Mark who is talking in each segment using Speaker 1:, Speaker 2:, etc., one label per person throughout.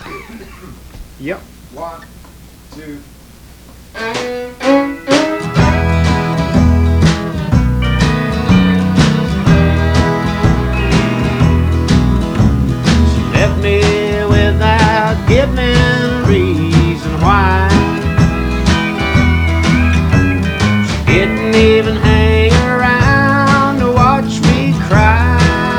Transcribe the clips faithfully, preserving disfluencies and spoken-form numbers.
Speaker 1: Yep.
Speaker 2: One, two.
Speaker 3: Left me without giving a reason why. She didn't even hang around to watch me cry.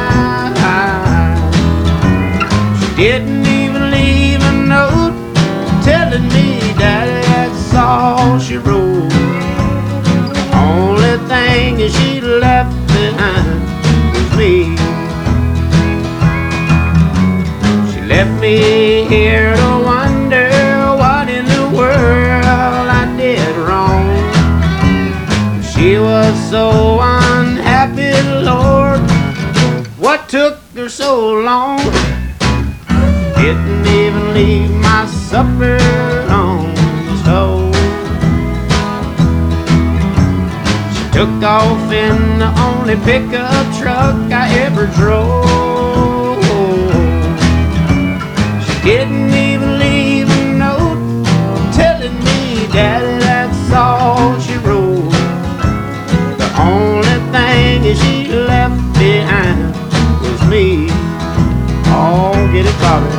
Speaker 3: She didn't even leave a note telling me that that's all she wrote. The only thing that she left behind was me. Left me here to wonder what in the world I did wrong. She was so unhappy, Lord, what took her so long? Didn't even leave my supper on the stove. She took off in the only pickup truck I ever drove. Didn't even leave a note telling me that that's all she wrote. The only thing that she left behind was me. Oh, get it, Bobby.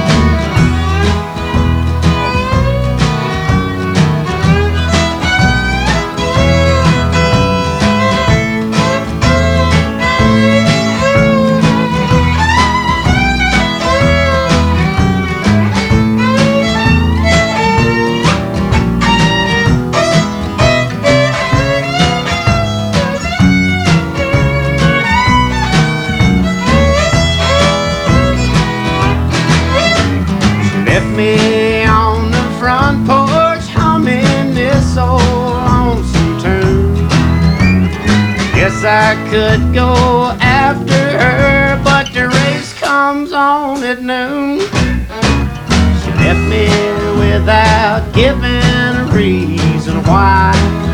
Speaker 3: Left me on the front porch humming this old lonesome tune. Guess I could go after her, but the race comes on at noon. She left me without giving a reason why.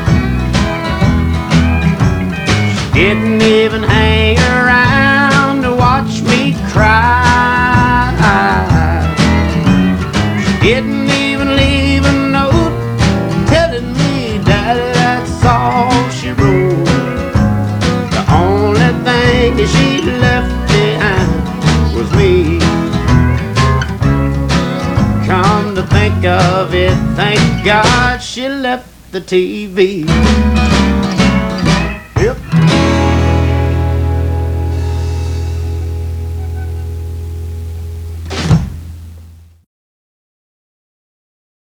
Speaker 3: She didn't even hang around to watch me cry. Didn't even leave a note telling me that that's all she wrote. The only thing that she left behind was me. Come to think of it, thank God she left the T V.